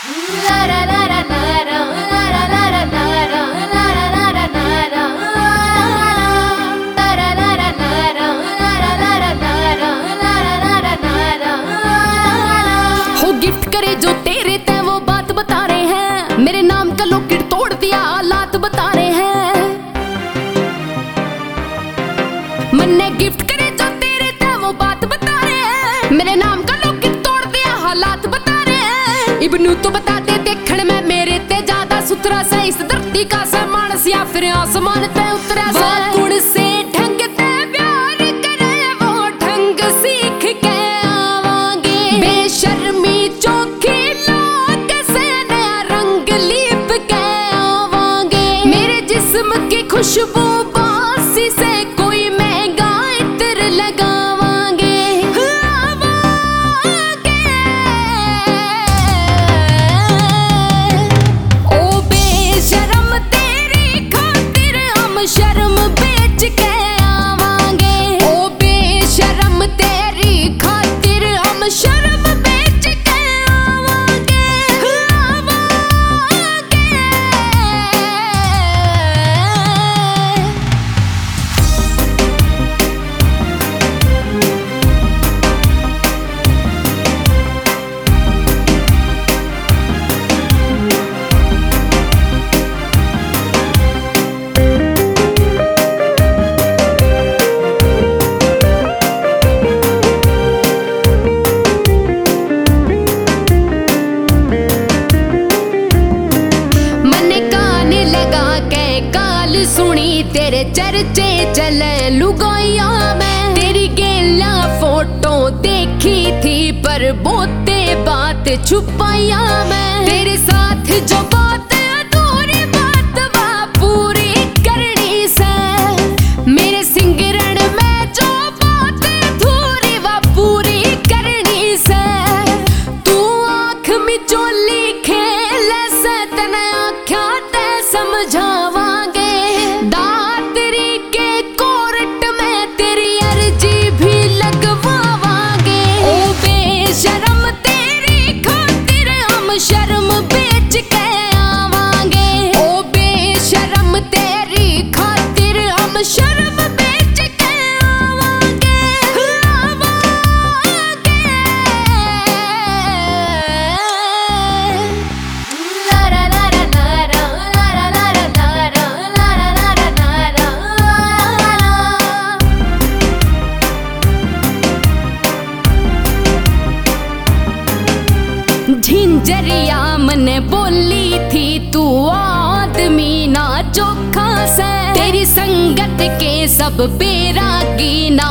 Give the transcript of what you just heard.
हो गिफ्ट करे जो तेरे ते वो बात बता रहे हैं, मेरे नाम का लॉकेट तोड़ दिया हालात बता रहे हैं। मन्ने गिफ्ट करे जो तेरे ते वो बात बता रहे हैं, मेरे नाम का लॉकेट तोड़ दिया हालात बता रहे हैं। इब्नू तो बताते देखण में मेरे ते ज्यादा सुथरा सा इस धरती का सा मानस या फिर आसमान ते उतरा सा गुण से ढंग ते प्यार करे वो ढंग सीख के आवांगे। बेशर्मी चौखी लाग से नया रंग लीप के आवांगे। मेरे जिस्म की खुशबू बासी से कोई महंगा इत्र लगावांगे। ओ बेशरम तेरी खातिर हम शर्म बेच के आवांगे। ओ बेशरम तेरी खातिर हम शर्म बेच के आवांगे। मने कान लगा के काल सुनी तेरे चर्चे चले लुगाइया में। तेरी गेला फोटो देखी थी पर बोते बात छुपाया मैं। तेरे साथ जो बात अधूरी बात वा पूरी करनी से। मेरे सिंगरण में जो बात अधूरी वा पूरी करनी से। तू आँख में चोली खेल से तने आख्या ते समझावांगे। दातरी के कोर्ट में तेरी अर्जी भी लगवावांगे। ओ बेशरम तेरी खातिर हम शर्म बेच के आवांगे। ओ बेशरम तेरी खातिर हम शर्म बेच के आवांगे। झिंझरिया मने बोली थी तू आदमी ना चोखा से। तेरी संगत के सब बैरागी ना